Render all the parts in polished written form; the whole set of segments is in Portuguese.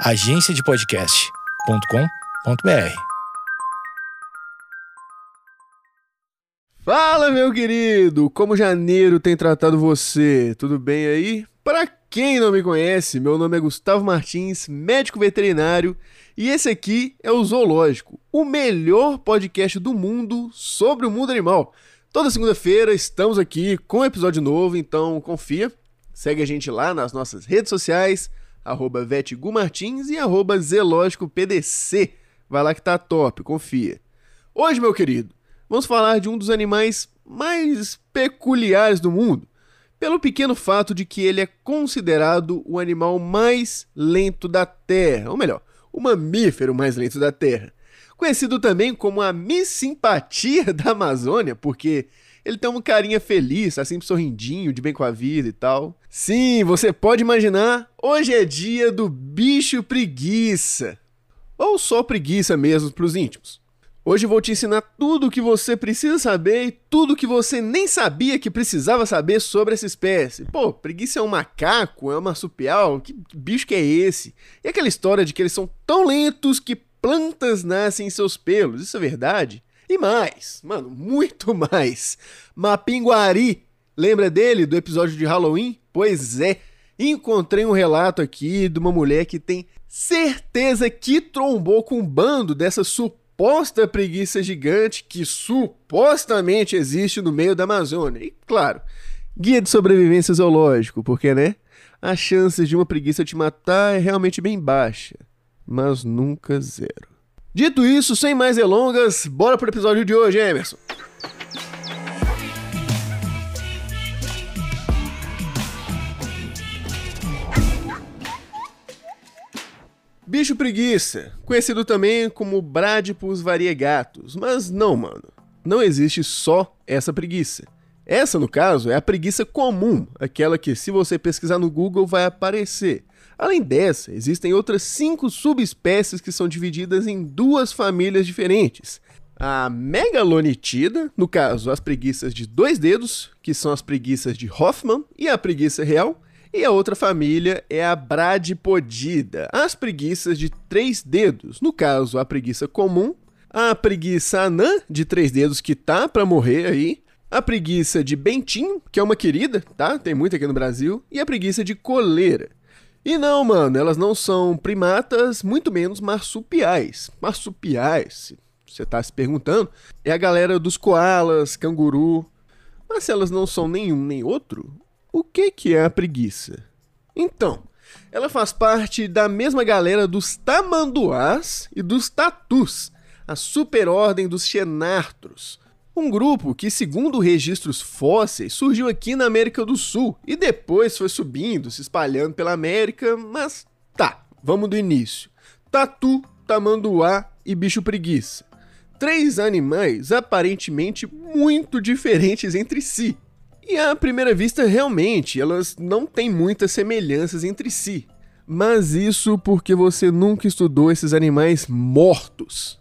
agenciadepodcast.com.br. Fala, meu querido! Como janeiro tem tratado você? Tudo bem aí? Para quem não me conhece, meu nome é Gustavo Martins, médico veterinário, e esse aqui é o Zoológico, o melhor podcast do mundo sobre o mundo animal. Toda segunda-feira estamos aqui com um episódio novo, então confia. Segue a gente lá nas nossas redes sociais, @vetgumartins e @zelógicopdc. Vai lá que tá top, confia. Hoje, meu querido, vamos falar de um dos animais mais peculiares do mundo, pelo pequeno fato de que ele é considerado o animal mais lento da Terra, ou melhor, o mamífero mais lento da Terra. Conhecido também como a Miss Simpatia da Amazônia, porque ele tem uma carinha feliz, tá sempre sorrindinho, de bem com a vida e tal. Sim, você pode imaginar, hoje é dia do bicho preguiça. Ou só preguiça mesmo pros íntimos. Hoje vou te ensinar tudo o que você precisa saber e tudo o que você nem sabia que precisava saber sobre essa espécie. Pô, preguiça é um macaco, é um marsupial? Que bicho que é esse? E aquela história de que eles são tão lentos que plantas nascem em seus pelos, isso é verdade? E mais, mano, muito mais. Mapinguari, lembra dele, do episódio de Halloween? Pois é, encontrei um relato aqui de uma mulher que tem certeza que trombou com um bando dessa suposta preguiça gigante que supostamente existe no meio da Amazônia. E claro, guia de sobrevivência zoológico, porque, né, a chance de uma preguiça te matar é realmente bem baixa, mas nunca zero. Dito isso, sem mais delongas, bora pro episódio de hoje, Emerson. Bicho preguiça, conhecido também como Bradypus variegatus, mas não, mano, não existe só essa preguiça. Essa, no caso, é a preguiça comum, aquela que se você pesquisar no Google vai aparecer. Além dessa, existem outras 5 subespécies que são divididas em 2 famílias diferentes. A megalonitida, no caso, as preguiças de 2 dedos, que são as preguiças de Hoffmann, e a preguiça real. E a outra família é a Bradypodida, as preguiças de 3 dedos, no caso, a preguiça comum, a preguiça anã, de 3 dedos, que tá pra morrer aí, a preguiça de bentinho, que é uma querida, tá? Tem muita aqui no Brasil, e a preguiça de coleira. E não, mano, elas não são primatas, muito menos marsupiais. Marsupiais, se você tá se perguntando, é a galera dos koalas, canguru. Mas se elas não são nenhum nem outro, o que é a preguiça? Então, ela faz parte da mesma galera dos tamanduás e dos tatus, a superordem dos xenartros. Um grupo que, segundo registros fósseis, surgiu aqui na América do Sul e depois foi subindo, se espalhando pela América, mas tá, vamos do início. Tatu, tamanduá e bicho preguiça. 3 animais aparentemente muito diferentes entre si. E à primeira vista, realmente, elas não têm muitas semelhanças entre si. Mas isso porque você nunca estudou esses animais mortos.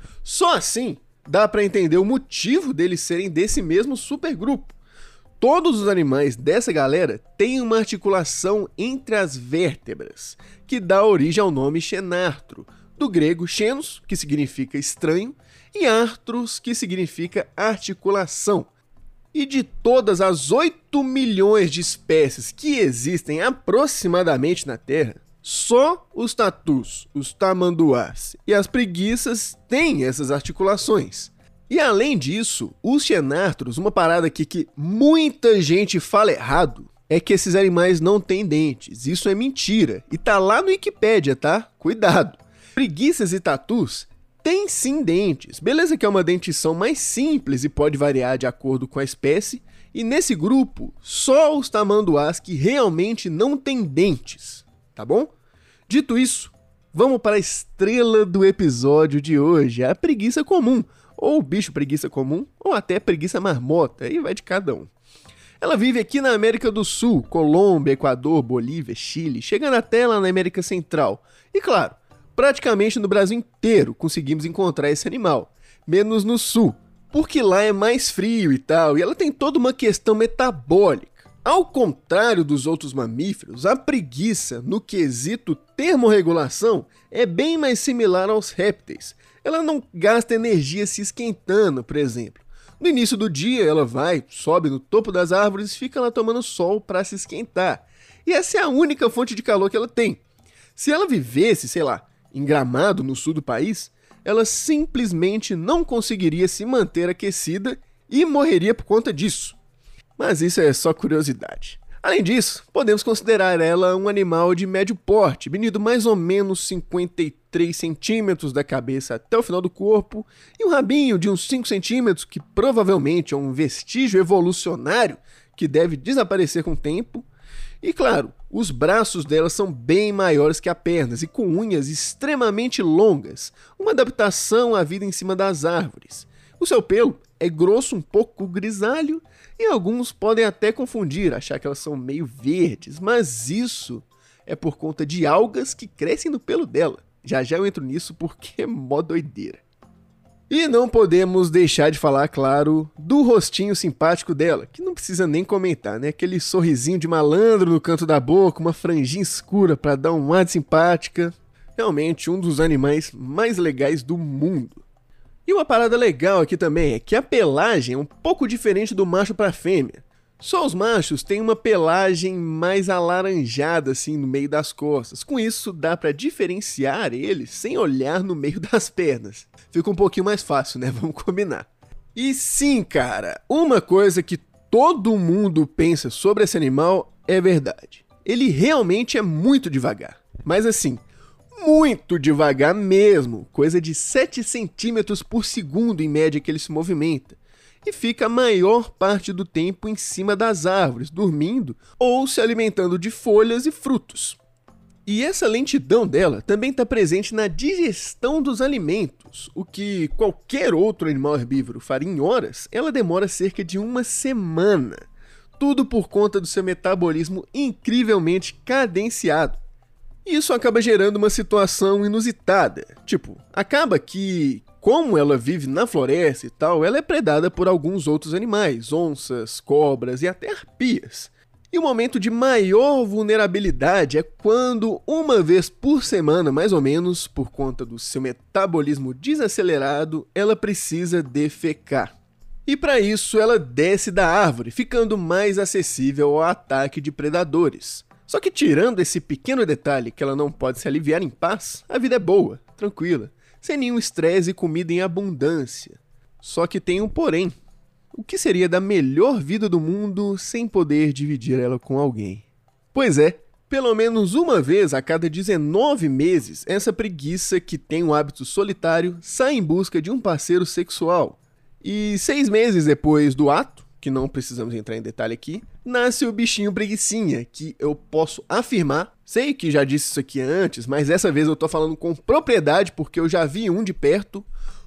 Só assim dá para entender o motivo deles serem desse mesmo supergrupo. Todos os animais dessa galera têm uma articulação entre as vértebras, que dá origem ao nome xenartro, do grego xenos, que significa estranho, e artros, que significa articulação. E de todas as 8 milhões de espécies que existem aproximadamente na Terra, só os tatus, os tamanduás e as preguiças têm essas articulações. E além disso, os xenartros, uma parada aqui que muita gente fala errado, é que esses animais não têm dentes. Isso é mentira. E tá lá no Wikipédia, tá? Cuidado. Preguiças e tatus têm sim dentes. Beleza que é uma dentição mais simples e pode variar de acordo com a espécie. E nesse grupo, só os tamanduás que realmente não têm dentes. Tá bom? Dito isso, vamos para a estrela do episódio de hoje, a preguiça comum, ou bicho preguiça comum, ou até preguiça marmota, aí vai de cada um. Ela vive aqui na América do Sul, Colômbia, Equador, Bolívia, Chile, chegando até lá na América Central. E claro, praticamente no Brasil inteiro conseguimos encontrar esse animal, menos no Sul, porque lá é mais frio e tal, e ela tem toda uma questão metabólica. Ao contrário dos outros mamíferos, a preguiça, no quesito termorregulação, é bem mais similar aos répteis. Ela não gasta energia se esquentando, por exemplo. No início do dia, ela sobe no topo das árvores e fica lá tomando sol para se esquentar. E essa é a única fonte de calor que ela tem. Se ela vivesse, sei lá, em Gramado, no sul do país, ela simplesmente não conseguiria se manter aquecida e morreria por conta disso. Mas isso é só curiosidade. Além disso, podemos considerar ela um animal de médio porte, medindo mais ou menos 53 centímetros da cabeça até o final do corpo, e um rabinho de uns 5 centímetros, que provavelmente é um vestígio evolucionário que deve desaparecer com o tempo. E claro, os braços dela são bem maiores que as pernas e com unhas extremamente longas, uma adaptação à vida em cima das árvores. O seu pelo é grosso, um pouco grisalho, e alguns podem até confundir, achar que elas são meio verdes, mas isso é por conta de algas que crescem no pelo dela. Já eu entro nisso porque é mó doideira. E não podemos deixar de falar, claro, do rostinho simpático dela, que não precisa nem comentar, né? Aquele sorrisinho de malandro no canto da boca, uma franjinha escura para dar um ar de simpática. Realmente um dos animais mais legais do mundo. E uma parada legal aqui também é que a pelagem é um pouco diferente do macho para fêmea. Só os machos têm uma pelagem mais alaranjada assim no meio das costas. Com isso dá para diferenciar eles sem olhar no meio das pernas. Fica um pouquinho mais fácil, né? Vamos combinar. E sim, cara, uma coisa que todo mundo pensa sobre esse animal é verdade. Ele realmente é muito devagar. Mas assim, muito devagar mesmo, coisa de 7 centímetros por segundo em média que ele se movimenta, e fica a maior parte do tempo em cima das árvores, dormindo ou se alimentando de folhas e frutos. E essa lentidão dela também está presente na digestão dos alimentos, o que qualquer outro animal herbívoro faria em horas, ela demora cerca de 1 semana, tudo por conta do seu metabolismo incrivelmente cadenciado. Isso acaba gerando uma situação inusitada. Tipo, acaba que, como ela vive na floresta e tal, ela é predada por alguns outros animais, onças, cobras e até arpias. E o momento de maior vulnerabilidade é quando, uma vez por semana, mais ou menos, por conta do seu metabolismo desacelerado, ela precisa defecar. E para isso ela desce da árvore, ficando mais acessível ao ataque de predadores. Só que tirando esse pequeno detalhe que ela não pode se aliviar em paz, a vida é boa, tranquila, sem nenhum estresse e comida em abundância. Só que tem um porém. O que seria da melhor vida do mundo sem poder dividir ela com alguém? Pois é, pelo menos uma vez a cada 19 meses, essa preguiça que tem um hábito solitário sai em busca de um parceiro sexual. E 6 meses depois do ato, que não precisamos entrar em detalhe aqui, nasce o bichinho preguicinha, que eu posso afirmar, sei que já disse isso aqui antes, mas dessa vez eu tô falando com propriedade porque eu já vi um de perto,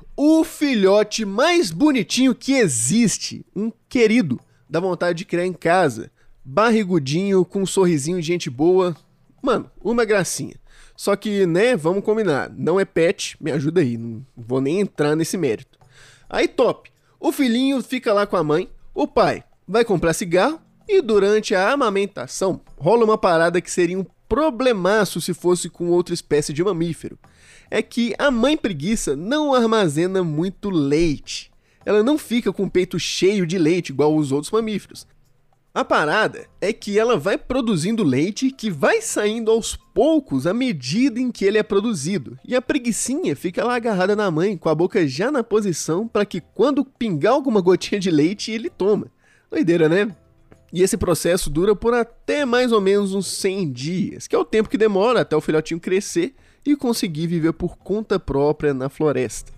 o filhote mais bonitinho que existe, um querido, dá vontade de criar em casa, barrigudinho, com um sorrisinho de gente boa, mano, uma gracinha. Só que, né, vamos combinar, não é pet, me ajuda aí, não vou nem entrar nesse mérito. Aí top, o filhinho fica lá com a mãe, o pai vai comprar cigarro e durante a amamentação rola uma parada que seria um problemaço se fosse com outra espécie de mamífero. É que a mãe preguiça não armazena muito leite. Ela não fica com o peito cheio de leite igual os outros mamíferos. A parada é que ela vai produzindo leite que vai saindo aos poucos à medida em que ele é produzido. E a preguicinha fica lá agarrada na mãe, com a boca já na posição para que quando pingar alguma gotinha de leite, ele toma. Doideira, né? E esse processo dura por até mais ou menos uns 100 dias, que é o tempo que demora até o filhotinho crescer e conseguir viver por conta própria na floresta.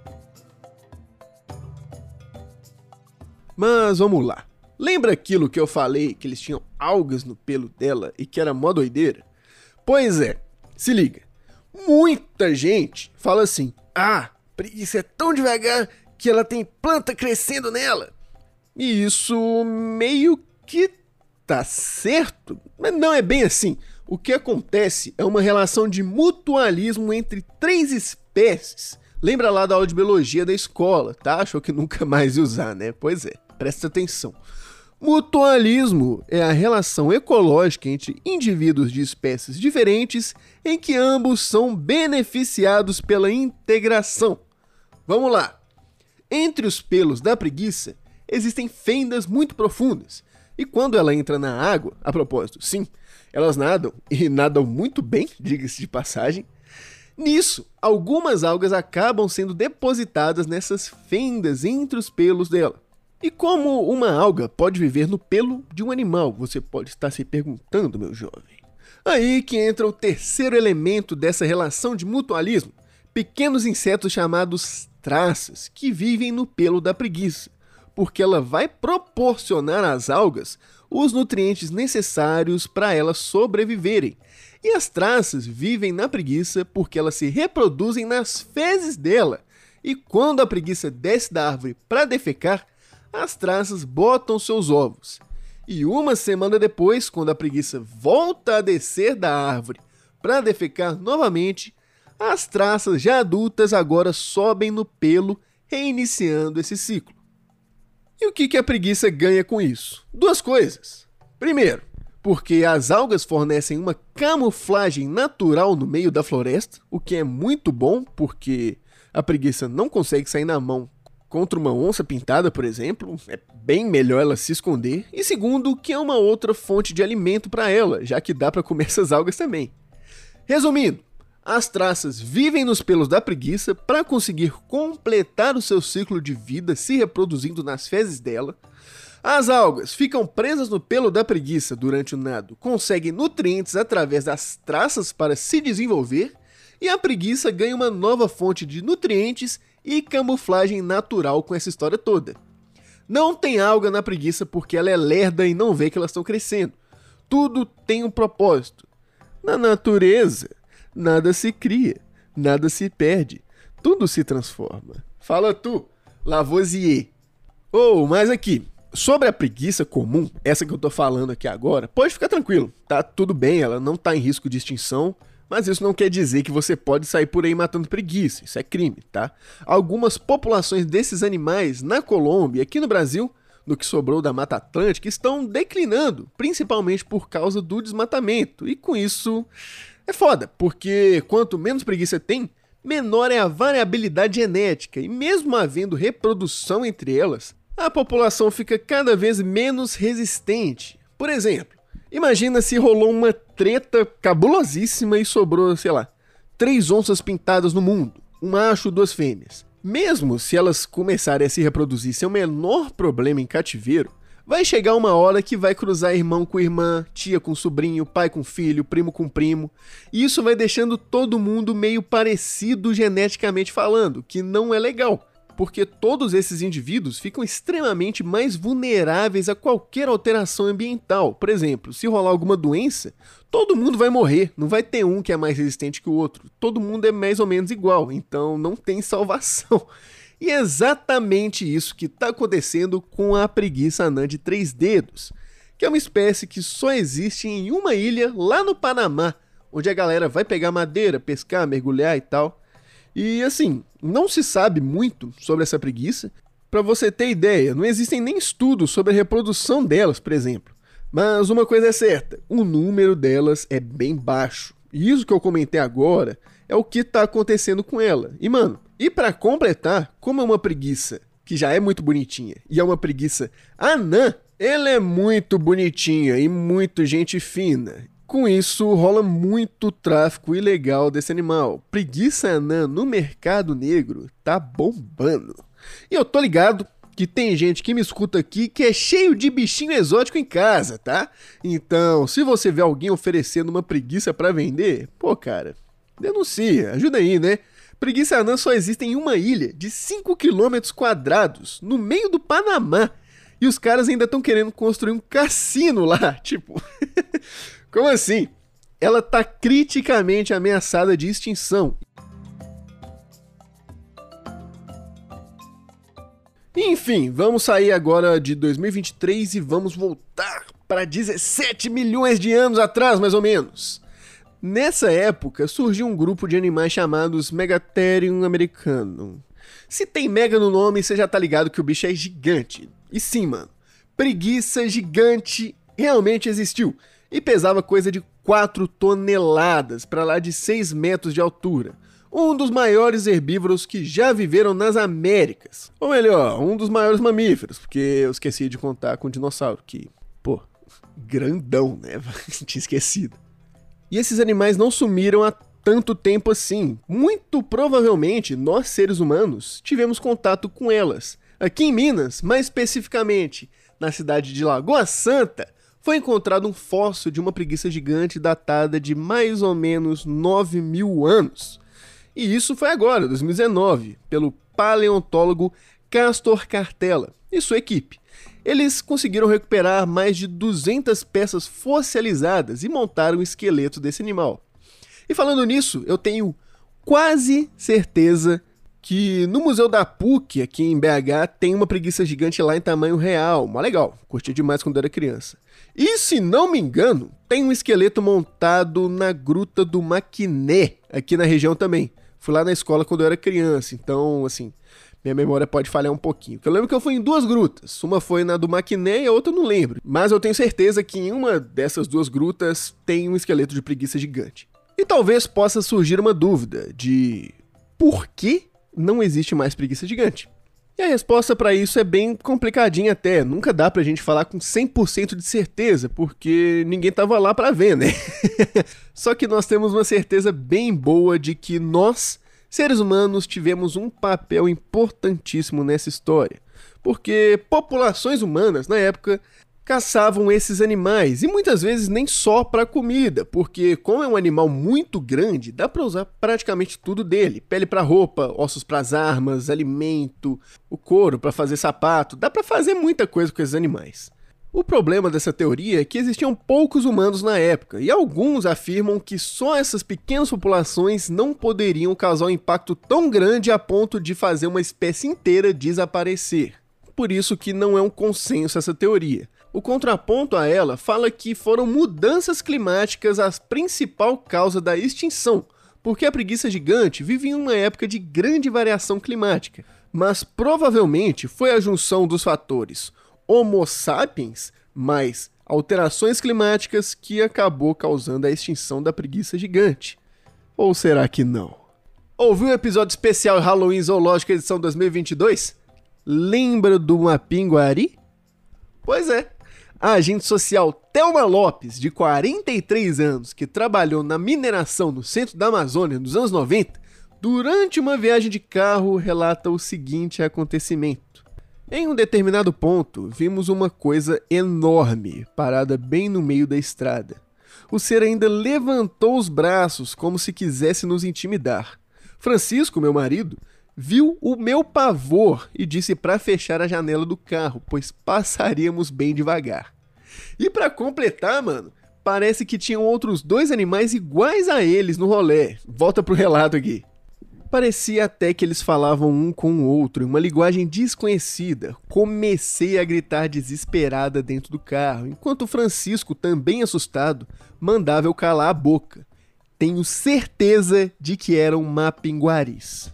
Mas vamos lá. Lembra aquilo que eu falei, que eles tinham algas no pelo dela e que era mó doideira? Pois é, se liga. Muita gente fala assim, preguiça é tão devagar que ela tem planta crescendo nela. E isso meio que tá certo, mas não é bem assim. O que acontece é uma relação de mutualismo entre 3 espécies. Lembra lá da aula de biologia da escola, tá? Achou que nunca mais ia usar, né? Pois é, presta atenção. Mutualismo é a relação ecológica entre indivíduos de espécies diferentes em que ambos são beneficiados pela integração. Vamos lá! Entre os pelos da preguiça existem fendas muito profundas, e quando ela entra na água, a propósito, sim, elas nadam, e nadam muito bem, diga-se de passagem. Nisso, algumas algas acabam sendo depositadas nessas fendas entre os pelos dela. E como uma alga pode viver no pelo de um animal? Você pode estar se perguntando, meu jovem. Aí que entra o terceiro elemento dessa relação de mutualismo: pequenos insetos chamados traças, que vivem no pelo da preguiça, porque ela vai proporcionar às algas os nutrientes necessários para elas sobreviverem. E as traças vivem na preguiça porque elas se reproduzem nas fezes dela. E quando a preguiça desce da árvore para defecar, as traças botam seus ovos. E uma semana depois, quando a preguiça volta a descer da árvore para defecar novamente, as traças já adultas agora sobem no pelo, reiniciando esse ciclo. E o que a preguiça ganha com isso? Duas coisas. Primeiro, porque as algas fornecem uma camuflagem natural no meio da floresta, o que é muito bom, porque a preguiça não consegue sair na mão contra uma onça pintada, por exemplo, é bem melhor ela se esconder. E segundo, que é uma outra fonte de alimento para ela, já que dá para comer essas algas também. Resumindo, as traças vivem nos pelos da preguiça para conseguir completar o seu ciclo de vida se reproduzindo nas fezes dela. As algas ficam presas no pelo da preguiça durante o nado, conseguem nutrientes através das traças para se desenvolver, e a preguiça ganha uma nova fonte de nutrientes e camuflagem natural com essa história toda. Não tem alga na preguiça porque ela é lerda e não vê que elas estão crescendo. Tudo tem um propósito. Na natureza, nada se cria, nada se perde, tudo se transforma. Fala tu, Lavoisier. Mas aqui, sobre a preguiça comum, essa que eu tô falando aqui agora, pode ficar tranquilo, tá tudo bem, ela não tá em risco de extinção, mas isso não quer dizer que você pode sair por aí matando preguiça, isso é crime, tá? Algumas populações desses animais na Colômbia e aqui no Brasil, no que sobrou da Mata Atlântica, estão declinando, principalmente por causa do desmatamento, e com isso é foda, porque quanto menos preguiça tem, menor é a variabilidade genética, e mesmo havendo reprodução entre elas, a população fica cada vez menos resistente. Por exemplo, imagina se rolou uma treta cabulosíssima e sobrou, 3 onças pintadas no mundo, um macho e 2 fêmeas. Mesmo se elas começarem a se reproduzir sem o menor problema em cativeiro, vai chegar uma hora que vai cruzar irmão com irmã, tia com sobrinho, pai com filho, primo com primo, e isso vai deixando todo mundo meio parecido geneticamente falando, que não é legal. Porque todos esses indivíduos ficam extremamente mais vulneráveis a qualquer alteração ambiental. Por exemplo, se rolar alguma doença, todo mundo vai morrer, não vai ter um que é mais resistente que o outro. Todo mundo é mais ou menos igual, então não tem salvação. E é exatamente isso que está acontecendo com a preguiça anã de 3 dedos, que é uma espécie que só existe em uma ilha lá no Panamá, onde a galera vai pegar madeira, pescar, mergulhar e tal. E assim, não se sabe muito sobre essa preguiça. Para você ter ideia, não existem nem estudos sobre a reprodução delas, por exemplo. Mas uma coisa é certa, o número delas é bem baixo. E isso que eu comentei agora é o que tá acontecendo com ela. E mano, para completar, como é uma preguiça que já é muito bonitinha e é uma preguiça anã, ela é muito bonitinha e muito gente fina. Com isso, rola muito tráfico ilegal desse animal. Preguiça anã no mercado negro tá bombando. E eu tô ligado que tem gente que me escuta aqui que é cheio de bichinho exótico em casa, tá? Então, se você vê alguém oferecendo uma preguiça pra vender, cara, denuncia, ajuda aí, né? Preguiça anã só existe em uma ilha de 5 km², no meio do Panamá. E os caras ainda estão querendo construir um cassino lá, tipo... Como assim? Ela tá criticamente ameaçada de extinção. Enfim, vamos sair agora de 2023 e vamos voltar para 17 milhões de anos atrás, mais ou menos. Nessa época, surgiu um grupo de animais chamados Megatherium americanum. Se tem mega no nome, você já tá ligado que o bicho é gigante. E sim, mano, preguiça gigante realmente existiu e pesava coisa de 4 toneladas, para lá de 6 metros de altura. Um dos maiores herbívoros que já viveram nas Américas. Ou melhor, um dos maiores mamíferos, porque eu esqueci de contar com o dinossauro, que, pô, grandão, né? Tinha esquecido. E esses animais não sumiram há tanto tempo assim. Muito provavelmente, nós seres humanos tivemos contato com elas. Aqui em Minas, mais especificamente, na cidade de Lagoa Santa, foi encontrado um fóssil de uma preguiça gigante datada de mais ou menos 9.000 anos. E isso foi agora, 2019, pelo paleontólogo Castor Cartella e sua equipe. Eles conseguiram recuperar mais de 200 peças fossilizadas e montaram o esqueleto desse animal. E falando nisso, eu tenho quase certeza que no Museu da PUC, aqui em BH, tem uma preguiça gigante lá em tamanho real. Mó legal, curti demais quando era criança. E se não me engano, tem um esqueleto montado na Gruta do Maquiné, aqui na região também. Fui lá na escola quando eu era criança, então, assim, minha memória pode falhar um pouquinho. Eu lembro que eu fui em 2 grutas, uma foi na do Maquiné e a outra eu não lembro. Mas eu tenho certeza que em uma dessas 2 grutas tem um esqueleto de preguiça gigante. E talvez possa surgir uma dúvida de por que não existe mais preguiça gigante? E a resposta para isso é bem complicadinha até, nunca dá pra gente falar com 100% de certeza, porque ninguém tava lá pra ver, né? Só que nós temos uma certeza bem boa de que nós, seres humanos, tivemos um papel importantíssimo nessa história, porque populações humanas, na época, caçavam esses animais, e muitas vezes nem só para comida, porque como é um animal muito grande, dá para usar praticamente tudo dele, pele para roupa, ossos para as armas, alimento, o couro para fazer sapato, dá para fazer muita coisa com esses animais. O problema dessa teoria é que existiam poucos humanos na época, e alguns afirmam que só essas pequenas populações não poderiam causar um impacto tão grande a ponto de fazer uma espécie inteira desaparecer. Por isso que não é um consenso essa teoria. O contraponto a ela fala que foram mudanças climáticas a principal causa da extinção, porque a preguiça gigante vive em uma época de grande variação climática, mas provavelmente foi a junção dos fatores Homo sapiens mais alterações climáticas que acabou causando a extinção da preguiça gigante. Ou será que não? Ouviu o episódio especial Halloween Zoológico edição 2022? Lembra do Mapinguari? Pois é. A agente social Thelma Lopes, de 43 anos, que trabalhou na mineração no centro da Amazônia nos anos 90, durante uma viagem de carro, relata o seguinte acontecimento. Em um determinado ponto, vimos uma coisa enorme, parada bem no meio da estrada. O ser ainda levantou os braços como se quisesse nos intimidar. Francisco, meu marido, viu o meu pavor e disse para fechar a janela do carro, pois passaríamos bem devagar. E para completar, mano, parece que tinham outros 2 animais iguais a eles no rolê. Volta pro relato aqui. Parecia até que eles falavam um com o outro, em uma linguagem desconhecida. Comecei a gritar desesperada dentro do carro, enquanto Francisco, também assustado, mandava eu calar a boca. Tenho certeza de que eram mapinguaris.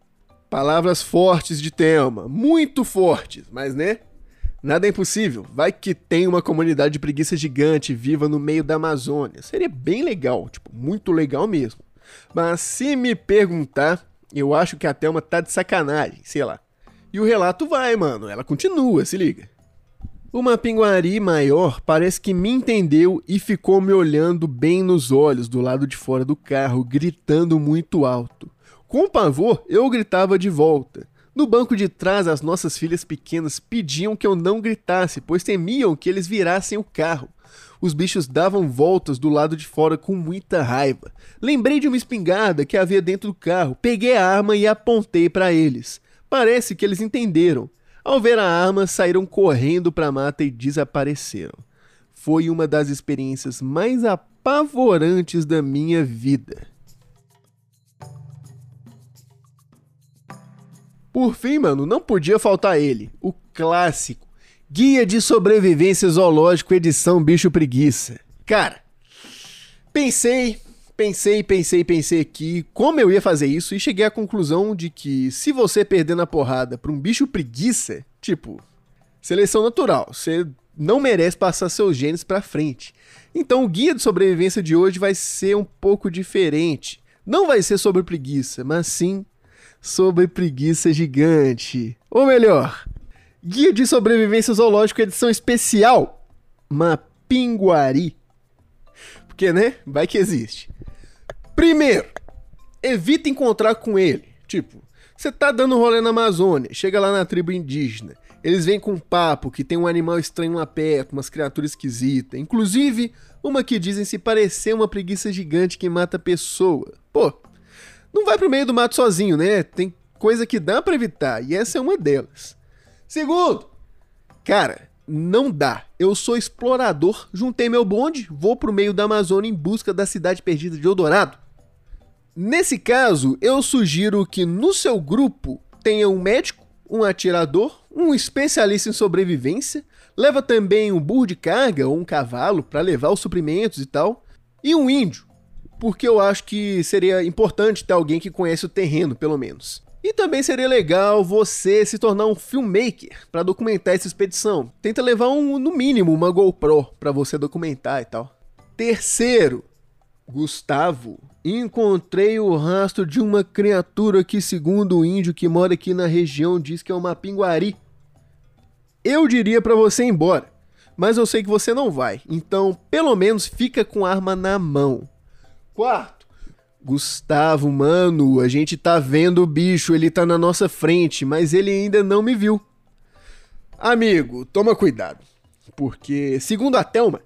Palavras fortes de Thelma, muito fortes, mas né? Nada é impossível, vai que tem uma comunidade de preguiça gigante viva no meio da Amazônia. Seria bem legal, tipo, muito legal mesmo. Mas se me perguntar, eu acho que a Thelma tá de sacanagem, sei lá. E o relato vai, mano, ela continua, se liga. O mapinguari maior parece que me entendeu e ficou me olhando bem nos olhos do lado de fora do carro, gritando muito alto. Com pavor, eu gritava de volta. No banco de trás, as nossas filhas pequenas pediam que eu não gritasse, pois temiam que eles virassem o carro. Os bichos davam voltas do lado de fora com muita raiva. Lembrei de uma espingarda que havia dentro do carro, peguei a arma e apontei para eles. Parece que eles entenderam. Ao ver a arma, saíram correndo para a mata e desapareceram. Foi uma das experiências mais apavorantes da minha vida. Por fim, mano, não podia faltar ele, o clássico Guia de Sobrevivência Zoológico edição Bicho Preguiça. Cara, pensei aqui como eu ia fazer isso e cheguei à conclusão de que se você perder na porrada pra um bicho preguiça, tipo, Seleção natural, você não merece passar seus genes pra frente. Então o guia de sobrevivência de hoje vai ser um pouco diferente. Não vai ser sobre preguiça, mas sim sobre preguiça gigante. Ou melhor, guia de sobrevivência zoológico edição especial, Mapinguari. Porque, né? Vai que existe. Primeiro, evita encontrar com ele. Tipo, você tá dando rolê na Amazônia, chega lá na tribo indígena. Eles vêm com um papo que tem um animal estranho lá perto, umas criaturas esquisitas. Inclusive, uma que dizem se parecer uma preguiça gigante que mata a pessoa. Pô, não vai pro meio do mato sozinho, né? Tem coisa que dá pra evitar, e essa é uma delas. Segundo, cara, não dá. Eu sou explorador, juntei meu bonde, vou pro meio da Amazônia em busca da cidade perdida de Eldorado. Nesse caso, eu sugiro que no seu grupo tenha um médico, um atirador, um especialista em sobrevivência, leva também um burro de carga ou um cavalo para levar os suprimentos e tal, e um índio, porque eu acho que seria importante ter alguém que conhece o terreno, pelo menos. E também seria legal você se tornar um filmmaker para documentar essa expedição. Tenta levar no mínimo uma GoPro para você documentar e tal. Terceiro, Gustavo, encontrei o rastro de uma criatura que, segundo o índio que mora aqui na região, diz que é uma pinguari. Eu diria pra você ir embora, mas eu sei que você não vai, então pelo menos fica com a arma na mão. Quarto, Gustavo, mano, a gente tá vendo o bicho, ele tá na nossa frente, mas ele ainda não me viu. Amigo, toma cuidado, porque segundo a Thelma,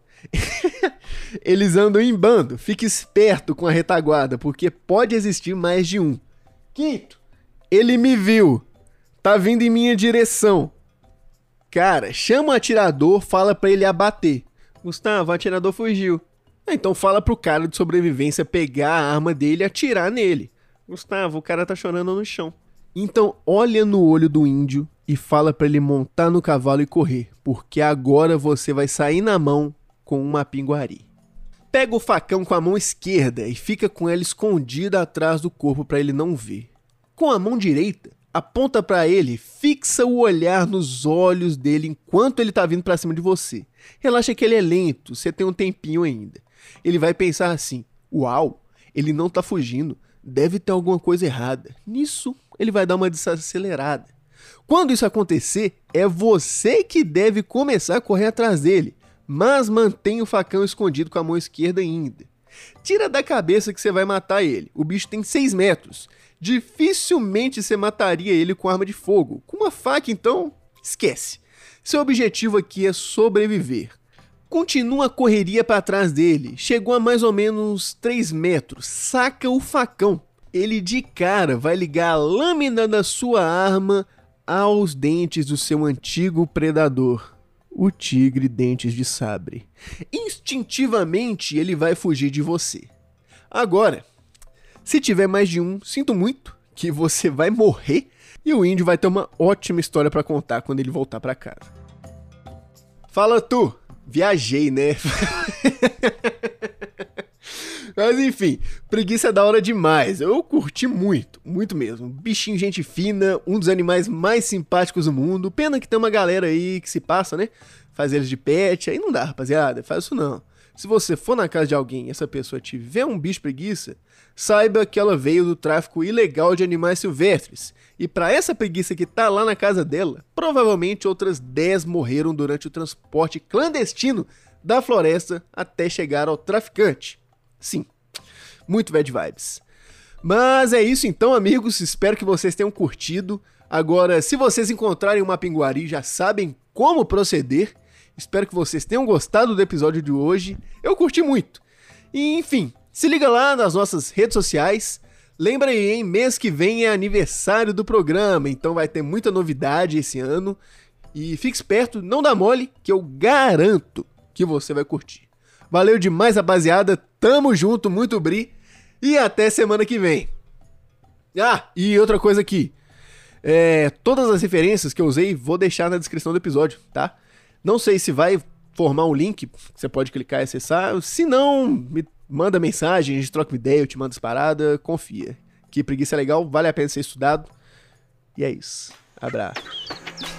eles andam em bando, fique esperto com a retaguarda, porque pode existir mais de um. Quinto, ele me viu, tá vindo em minha direção. Cara, chama o atirador, fala pra ele abater. Gustavo, o atirador fugiu. Então fala pro cara de sobrevivência pegar a arma dele e atirar nele. Gustavo, o cara tá chorando no chão. Então olha no olho do índio e fala pra ele montar no cavalo e correr, porque agora você vai sair na mão com uma pinguari. Pega o facão com a mão esquerda e fica com ela escondida atrás do corpo para ele não ver. Com a mão direita, aponta para ele, fixa o olhar nos olhos dele enquanto ele tá vindo para cima de você. Relaxa que ele é lento, você tem um tempinho ainda. Ele vai pensar assim, uau, ele não tá fugindo, deve ter alguma coisa errada. Nisso, ele vai dar uma desacelerada. Quando isso acontecer, é você que deve começar a correr atrás dele. Mas mantenha o facão escondido com a mão esquerda ainda. Tira da cabeça que você vai matar ele. O bicho tem 6 metros. Dificilmente você mataria ele com arma de fogo. Com uma faca, então, esquece. Seu objetivo aqui é sobreviver. Continua a correria para trás dele. Chegou a mais ou menos 3 metros. Saca o facão. Ele de cara vai ligar a lâmina da sua arma aos dentes do seu antigo predador. O tigre dentes de sabre. Instintivamente ele vai fugir de você. Agora, se tiver mais de um, sinto muito que você vai morrer e o índio vai ter uma ótima história pra contar quando ele voltar pra casa. Fala tu, viajei, né? Mas enfim, preguiça é da hora demais. Eu curti muito, muito mesmo. Bichinho, gente fina, um dos animais mais simpáticos do mundo. Pena que tem uma galera aí que se passa, né? Faz eles de pet, aí não dá, rapaziada. Faz isso não. Se você for na casa de alguém e essa pessoa tiver um bicho preguiça, saiba que ela veio do tráfico ilegal de animais silvestres. E pra essa preguiça que tá lá na casa dela, provavelmente outras 10 morreram durante o transporte clandestino da floresta até chegar ao traficante. Sim, muito bad vibes. Mas é isso então, amigos, espero que vocês tenham curtido. Agora, se vocês encontrarem uma pinguari, já sabem como proceder. Espero que vocês tenham gostado do episódio de hoje. Eu curti muito. E, enfim, se liga lá nas nossas redes sociais. Lembra aí, hein? Mês que vem é aniversário do programa, então vai ter muita novidade esse ano. E fique esperto, não dá mole, que eu garanto que você vai curtir. Valeu demais, rapaziada. Tamo junto, muito bri. E até semana que vem. Ah, e outra coisa aqui. Todas as referências que eu usei vou deixar na descrição do episódio, tá? Não sei se vai formar um link, você pode clicar e acessar. Se não, me manda mensagem, a gente troca uma ideia, eu te mando as paradas. Confia. Que preguiça é legal, vale a pena ser estudado. E é isso. Abraço.